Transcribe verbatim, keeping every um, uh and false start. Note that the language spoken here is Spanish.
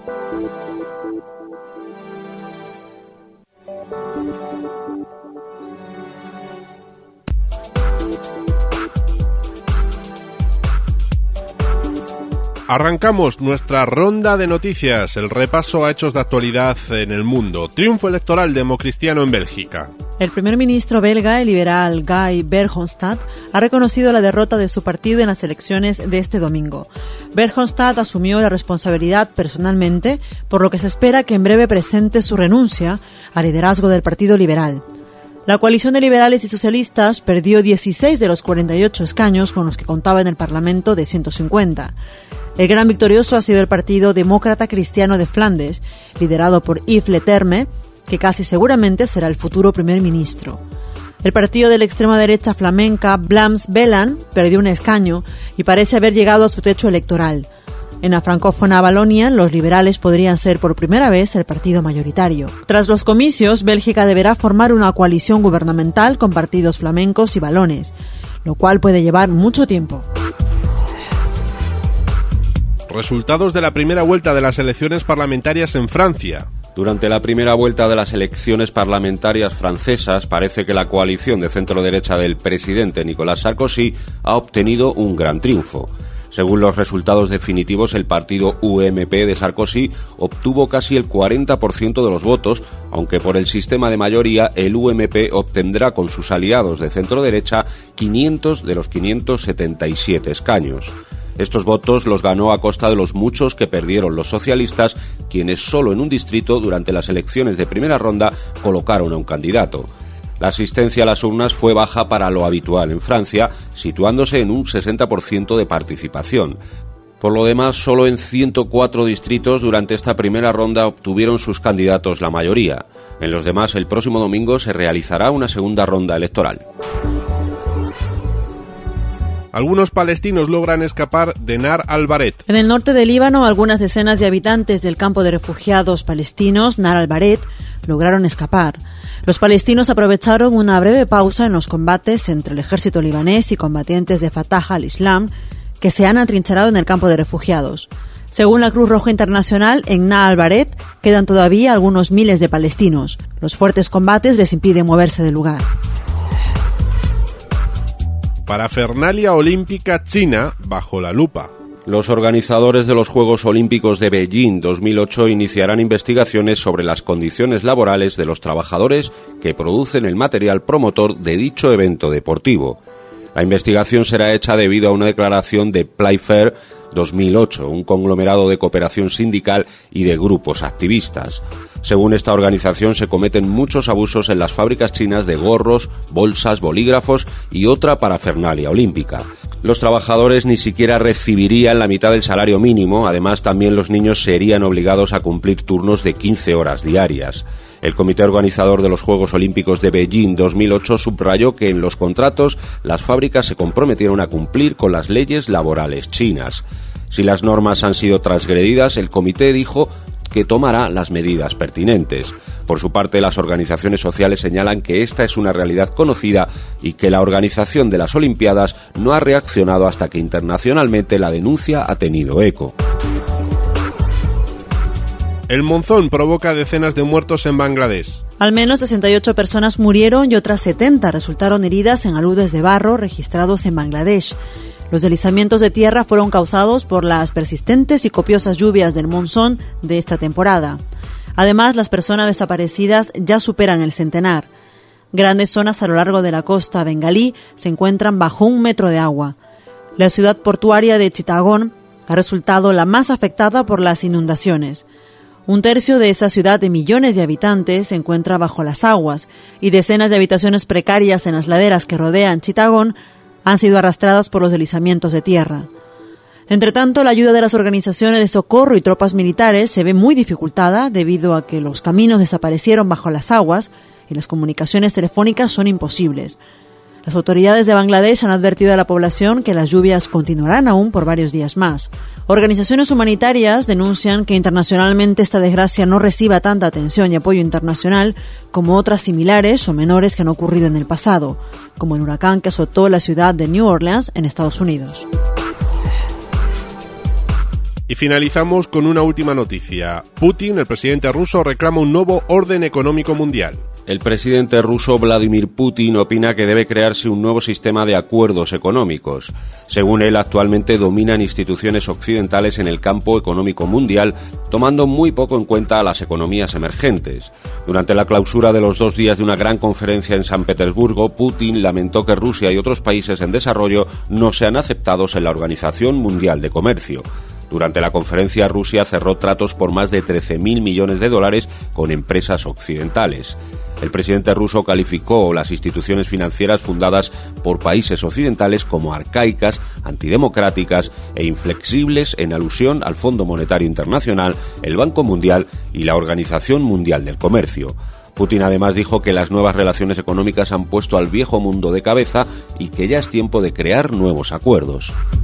Arrancamos nuestra ronda de noticias, el repaso a hechos de actualidad en el mundo. Triunfo electoral democristiano en Bélgica. El primer ministro belga, el liberal Guy Verhofstadt, ha reconocido la derrota de su partido en las elecciones de este domingo. Verhofstadt asumió la responsabilidad personalmente, por lo que se espera que en breve presente su renuncia al liderazgo del Partido Liberal. La coalición de liberales y socialistas perdió dieciséis de los cuarenta y ocho escaños con los que contaba en el Parlamento de ciento cincuenta. El gran victorioso ha sido el Partido Demócrata Cristiano de Flandes, liderado por Yves Leterme, que casi seguramente será el futuro primer ministro. El partido de la extrema derecha flamenca Vlaams Belang perdió un escaño y parece haber llegado a su techo electoral. En la francófona Valonia, los liberales podrían ser por primera vez el partido mayoritario. Tras los comicios, Bélgica deberá formar una coalición gubernamental con partidos flamencos y valones, lo cual puede llevar mucho tiempo. Resultados de la primera vuelta de las elecciones parlamentarias en Francia. Durante la primera vuelta de las elecciones parlamentarias francesas, parece que la coalición de centro-derecha del presidente Nicolas Sarkozy ha obtenido un gran triunfo. Según los resultados definitivos, el partido U M P de Sarkozy obtuvo casi el cuarenta por ciento de los votos, aunque por el sistema de mayoría el U M P obtendrá con sus aliados de centro-derecha quinientos de los quinientos setenta y siete escaños. Estos votos los ganó a costa de los muchos que perdieron los socialistas, quienes solo en un distrito durante las elecciones de primera ronda colocaron a un candidato. La asistencia a las urnas fue baja para lo habitual en Francia, situándose en un sesenta por ciento de participación. Por lo demás, solo en ciento cuatro distritos durante esta primera ronda obtuvieron sus candidatos la mayoría. En los demás, el próximo domingo se realizará una segunda ronda electoral. Algunos palestinos logran escapar de Nar al-Bared. En el norte del Líbano, algunas decenas de habitantes del campo de refugiados palestinos Nar al-Bared lograron escapar. Los palestinos aprovecharon una breve pausa en los combates entre el ejército libanés y combatientes de Fatah al-Islam que se han atrincherado en el campo de refugiados. Según la Cruz Roja Internacional, en Nar al-Bared quedan todavía algunos miles de palestinos. Los fuertes combates les impiden moverse del lugar. Parafernalia olímpica china bajo la lupa. Los organizadores de los Juegos Olímpicos de Beijing dos mil ocho iniciarán investigaciones sobre las condiciones laborales de los trabajadores que producen el material promotor de dicho evento deportivo. La investigación será hecha debido a una declaración de Playfair dos mil ocho, un conglomerado de cooperación sindical y de grupos activistas. Según esta organización, se cometen muchos abusos en las fábricas chinas de gorros, bolsas, bolígrafos y otra parafernalia olímpica. Los trabajadores ni siquiera recibirían la mitad del salario mínimo, además también los niños serían obligados a cumplir turnos de quince horas diarias. El comité organizador de los Juegos Olímpicos de Beijing dos mil ocho subrayó que en los contratos las fábricas se comprometieron a cumplir con las leyes laborales chinas. Si las normas han sido transgredidas, el comité dijo que tomará las medidas pertinentes. Por su parte, las organizaciones sociales señalan que esta es una realidad conocida y que la organización de las Olimpiadas no ha reaccionado hasta que internacionalmente la denuncia ha tenido eco. El monzón provoca decenas de muertos en Bangladesh. Al menos sesenta y ocho personas murieron y otras setenta resultaron heridas en aludes de barro registrados en Bangladesh. Los deslizamientos de tierra fueron causados por las persistentes y copiosas lluvias del monzón de esta temporada. Además, las personas desaparecidas ya superan el centenar. Grandes zonas a lo largo de la costa bengalí se encuentran bajo un metro de agua. La ciudad portuaria de Chittagong ha resultado la más afectada por las inundaciones. Un tercio de esa ciudad de millones de habitantes se encuentra bajo las aguas y decenas de habitaciones precarias en las laderas que rodean Chittagong han sido arrastradas por los deslizamientos de tierra. Entre tanto, la ayuda de las organizaciones de socorro y tropas militares se ve muy dificultada debido a que los caminos desaparecieron bajo las aguas y las comunicaciones telefónicas son imposibles. Las autoridades de Bangladesh han advertido a la población que las lluvias continuarán aún por varios días más. Organizaciones humanitarias denuncian que internacionalmente esta desgracia no reciba tanta atención y apoyo internacional como otras similares o menores que han ocurrido en el pasado, como el huracán que azotó la ciudad de New Orleans en Estados Unidos. Y finalizamos con una última noticia. Putin, el presidente ruso, reclama un nuevo orden económico mundial. El presidente ruso Vladimir Putin opina que debe crearse un nuevo sistema de acuerdos económicos. Según él, actualmente dominan instituciones occidentales en el campo económico mundial, tomando muy poco en cuenta a las economías emergentes. Durante la clausura de los dos días de una gran conferencia en San Petersburgo, Putin lamentó que Rusia y otros países en desarrollo no sean aceptados en la Organización Mundial de Comercio. Durante la conferencia, Rusia cerró tratos por más de trece mil millones de dólares con empresas occidentales. El presidente ruso calificó las instituciones financieras fundadas por países occidentales como arcaicas, antidemocráticas e inflexibles, en alusión al Fondo Monetario Internacional, el Banco Mundial y la Organización Mundial del Comercio. Putin además dijo que las nuevas relaciones económicas han puesto al viejo mundo de cabeza y que ya es tiempo de crear nuevos acuerdos.